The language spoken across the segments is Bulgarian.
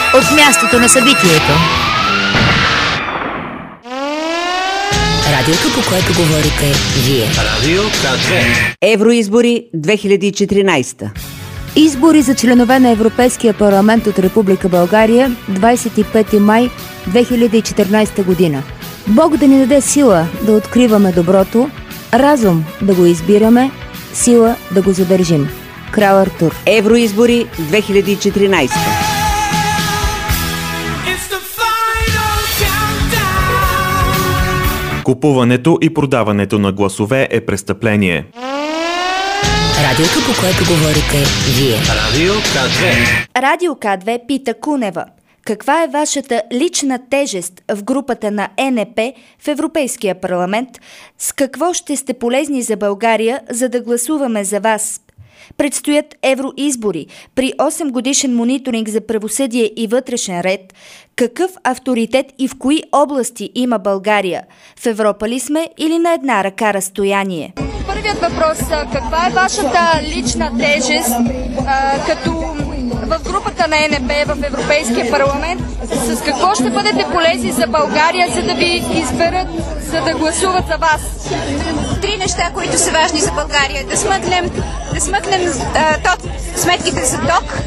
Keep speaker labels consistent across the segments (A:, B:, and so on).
A: от мястото на събитието.
B: Радиото, по което говорите вие.
C: Радио К2.
D: Евроизбори 2014.
A: Избори за членове на Европейския парламент от Република България, 25 май 2014 година. Бог да ни даде сила да откриваме доброто, разум да го избираме, сила да го задържим. Крал Артур.
D: Евроизбори 2014.
E: Купуването и продаването на гласове е престъпление.
B: Радиото, по което говорите вие.
C: Радио К2.
F: Радио К2 пита Кунева: каква е вашата лична тежест в групата на ЕНП в Европейския парламент? С какво ще сте полезни за България, за да гласуваме за вас? Предстоят евроизбори. При 8 годишен мониторинг за правосъдие и вътрешен ред, какъв авторитет и в кои области има България? В Европа ли сме или на една ръка разстояние?
G: Първият въпрос: каква е вашата лична тежест като в групата на ЕНП в Европейския парламент? С какво ще бъдете полезни за България, за да ви изберат, за да гласуват за вас?
H: Три неща, които са важни за България. Да смъкнем сметките за ток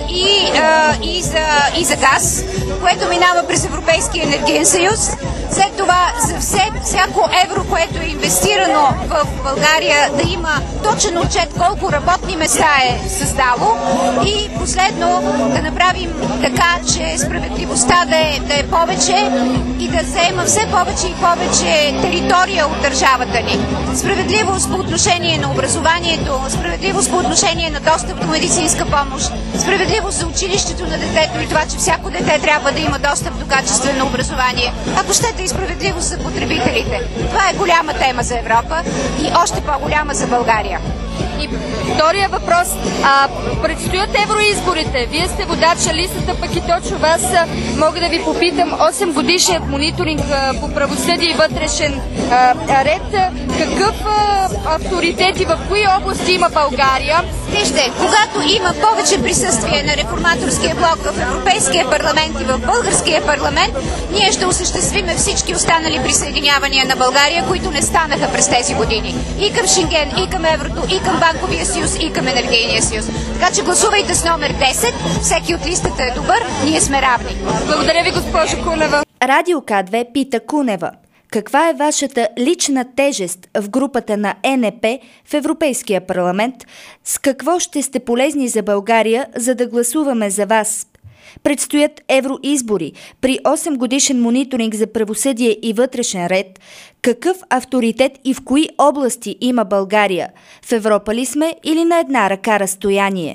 H: и за газ, което минава през Европейския енергиен съюз. След това за всяко евро, което е инвестирано в България, да има точен отчет колко работни места е създало. И последно, да направим така, че справедливостта да е повече и да заема все повече и повече територия от държавата ни. Справедливост по отношение на образованието, справедливост по отношение на достъп до медицинска помощ, справедливост за училището на детето и това, че всяко дете трябва да има достъп до качествено образование. Ако щете, и справедливост за потребителите. Това е голяма тема за Европа и още по-голяма за България.
G: И втория въпрос: предстоят евроизборите. Вие сте водача листата, пък и точно вас мога да ви попитам: 8 годишният мониторинг по правосъдие и вътрешен ред, какъв авторитет и в кои области има България?
H: Вижте, когато има повече присъствие на реформаторския блок в Европейския парламент и в българския парламент, ние ще осъществиме всички останали присъединявания на България, които не станаха през тези години. И към Шенген, и към еврото, и към Банковия съюз, и към Енергийния съюз. Така че гласувайте с номер 10, всеки от листата е добър, ние сме равни.
G: Благодаря ви, госпожо Кунева.
F: Радио К2 пита Кунева: каква е вашата лична тежест в групата на ЕНП в Европейския парламент? С какво ще сте полезни за България, за да гласуваме за вас? Предстоят евроизбори. При 8 годишен мониторинг за правосъдие и вътрешен ред, какъв авторитет и в кои области има България? В Европа ли сме или на една ръка разстояние?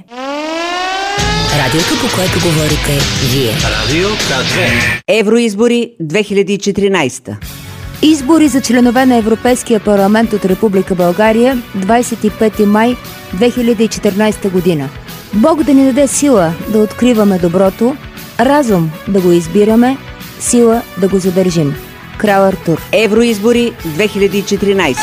B: Радиото, по което говорите вие.
C: Радио К2.
D: Евроизбори 2014.
A: Избори за членове на Европейския парламент от Република България, 25 май 2014 година. Бог да ни даде сила да откриваме доброто, разум да го избираме, сила да го задържим. Крал Артур.
D: Евроизбори 2014.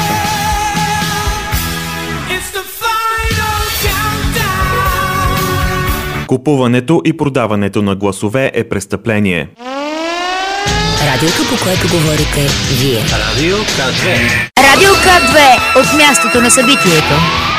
E: Купуването и продаването на гласове е престъпление.
B: Радиото, по което говорите вие.
C: Радио К2.
A: Радио К2 от мястото на събитието.